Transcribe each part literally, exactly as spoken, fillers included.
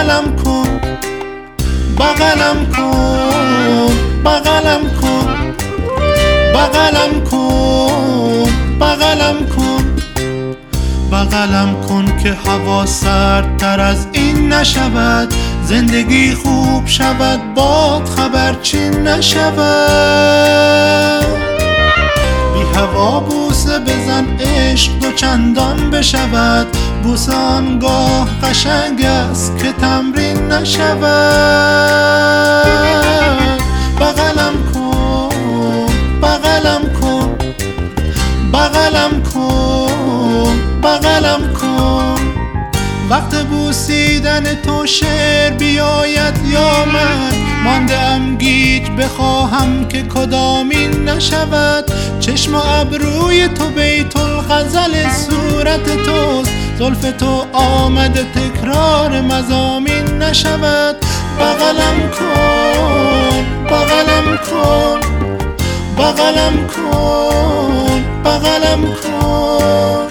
بغلم کن بغلم کن بغلم کن بغلم کن بغلم کن بغلم کن که هوا سردتر از این نشود، زندگی خوب شود باد خبرچین نشود. بی هوا بوسه بزن عشق دو چندان بشود، بوسه آنگاه قشنگ است که تمرین نشود. بغلم کن بغلم کن بغلم کن بغلم کن وقت بوسیدن تو شعر بیاید یا من مانده ام گیج بخواهم که کدامین نشود. چشم و ابروی تو بیت الغزل صورت توست، زلف تو آمده تکرار مضامین نشود. بغلم کن بغلم کن بغلم کن بغلم کن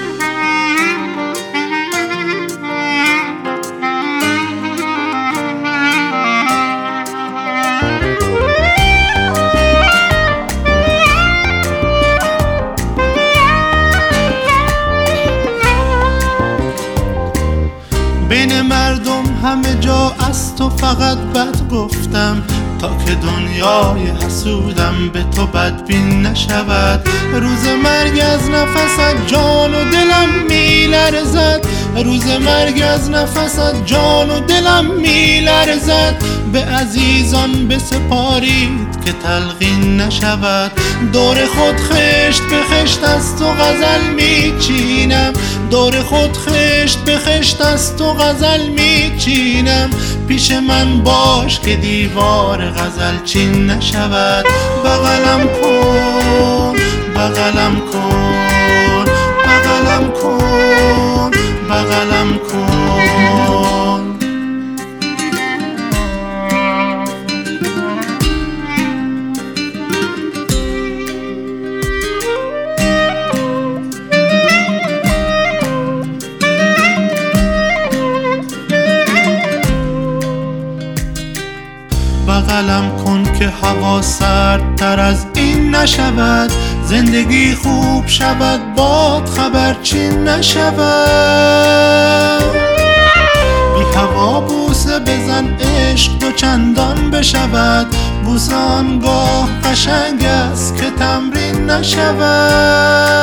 بین مردم همه جا از تو فقط بد گفتم، تا که دنیای حسودم به تو بدبین نشود. روز مرگ از نفست جان و دلم میلرزد، روز مرگ از نفست جان و دلم میلرزد. به عزیزان بسپارید که تلقین نشود، دور خود خشت به خشت از تو غزل میچینم، دور خود خشت به خشت از تو غزل میچینم. پیش من باش که دیوار غزل چین نشود. بغلم کن بغلم کن بغلم کن بغلم کن بغلم کن که هوا سردتر از این نشود، زندگی خوب شود باد خبرچین نشود. بی هوا بوسه بزن عشق دو چندان بشود، بوسه آنگاه قشنگ است که تمرین نشود.